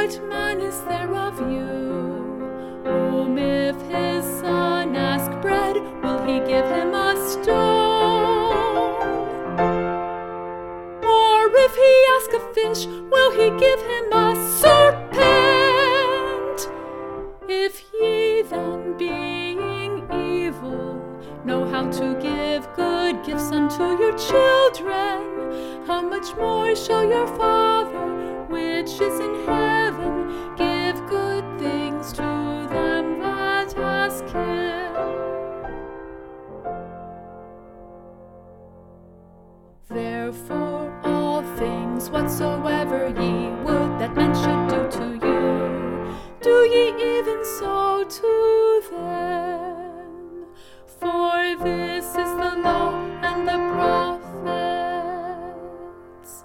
what man is there of you, whom if his son ask bread, will he give him a stone? Or if he ask a fish, will he give him a serpent? If ye then, being evil, know how to give good gifts unto your children, how much more shall your Father, which is in heaven, give good things to them that ask him? Therefore all things whatsoever ye would that men should